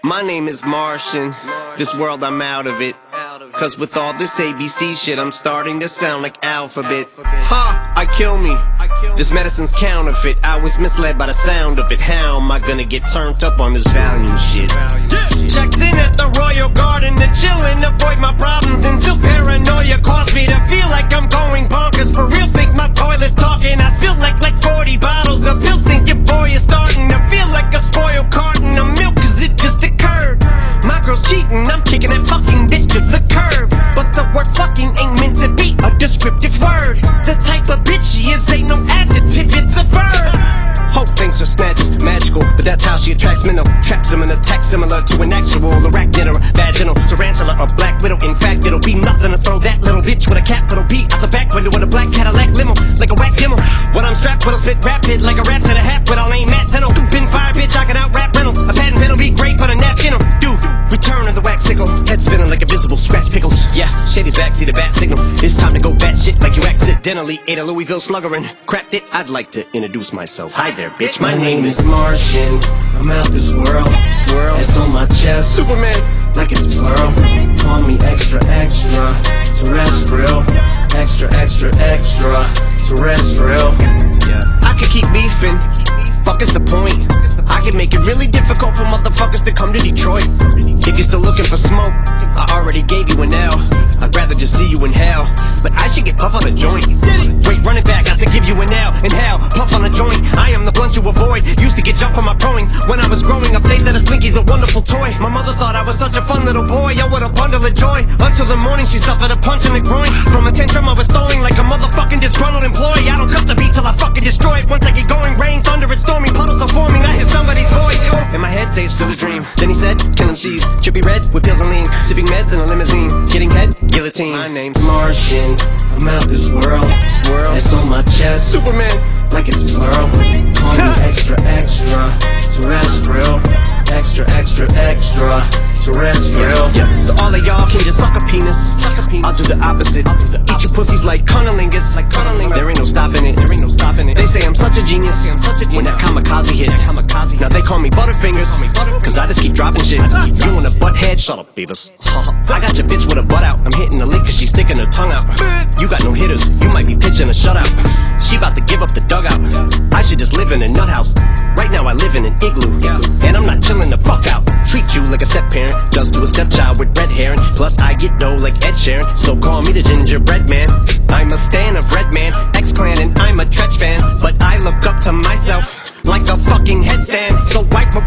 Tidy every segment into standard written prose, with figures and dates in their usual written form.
My name is Martian. This world, I'm out of it. Cause with all this ABC shit, I'm starting to sound like alphabet. Ha! I kill me. This medicine's counterfeit. I was misled by the sound of it. How am I gonna get turned up on this Valium shit? Checked in at the Royal Garden to chill and avoid my problems until paranoia caused me to feel like I'm going bonkers. For real, think my toilet's talking. I spilled like 40 bottles of pills. Think your boy is starting to feel like a spoiled carton of milk, cause it just occurred. My girl's cheating, I'm kicking that fucking bitch to the curb. But the word fucking ain't meant to be a descriptive word. The type of bitch she is ain't no adjective, it's a verb. Hope thinks her snatch is magical, but that's how she attracts men. Traps them in a text similar to an actual arachnid or a vaginal tarantula or black widow. In fact, it'll be nothing to throw that little bitch with a capital B out the back window in a black Cadillac limo, like a whack demo. When I'm strapped, what'll spit rapid like a rap to the half, but I'll aim Matt Tenno. Been fire, bitch, I can out rap Reynolds. A patent pen'll be great, but a napkin will do. Return of the wax sickle, head spinning like invisible scratch pickles. Yeah, Shady's backseat a bat signal. It's time to go bat shit like you accidentally ate a Louisville Slugger and cracked it. I'd like to introduce myself. Hi there, bitch. My name is Martian. I'm out this world. It's on my chest. Superman, like it's plural. Call me extra, extra terrestrial. Extra, extra, extra terrestrial. Yeah, I could keep beefing. Fuck is the point? I can make it really difficult for motherfuckers to come to Detroit. If you're still looking for smoke, I already gave you an L. I'd rather just see you in hell, but I should get puff on a joint. Wait, run it back, I said give you an L. Inhale, puff on a joint. I am the blunt you avoid. Used to get jumped for my poings. When I was growing up, they said a Slinky's a wonderful toy. My mother thought I was such a fun little boy. Yo, what a bundle of joy. Until the morning, she suffered a punch in the groin. From a tantrum, I was throwing like a motherfucking disgruntled employee. I don't cut the beat till I fucking destroy it. Once I get going, rain, thunder, and stormy puddles are forming. I hear somebody's voice in my head say it's still a dream. Then he said, kill MCs, trippy red with pills and lean, sipping meds in a limousine, getting head, guillotine. My name's Martian. I'm out this world. It's on my chest. Superman, like it's plural. Call me extra, extra terrestrial. Extra, extra, extra terrestrial. Yeah. So all of y'all can just suck a penis. I'll do the opposite. Eat your pussies like cunnilingus. There ain't no stopping it. They say I'm such a genius. When that kamikaze hit, now they call me Butterfingers. Cause I just keep dropping shit. You want a butt head? Shut up, Beavis. I got your bitch with a butt out. I'm hitting the lick cause she's sticking her tongue out. You got no hitters. You might be pitching a shutout. She about to give up the dugout. I should just live in a nut house. Right now I live in an igloo. And I'm not chilling the fuck out. Treat you like a step parent does to a stepchild with red hair. And plus I get dough like Ed Sheeran. So call me the gingerbread man. I'm a stan of Redman, X-Clan, and I'm a Tretch fan. But I look up to myself like a fucking headstand. So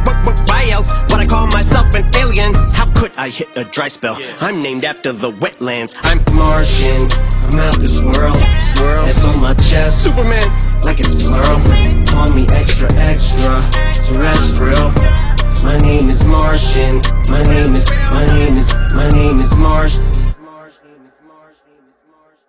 why else would I call myself an alien? How could I hit a dry spell? I'm named after the wetlands. I'm Martian. I'm out this world. It's on my chest. Superman, like it's plural. Call me extra, extra terrestrial. My name is Martian. My name is Marsh.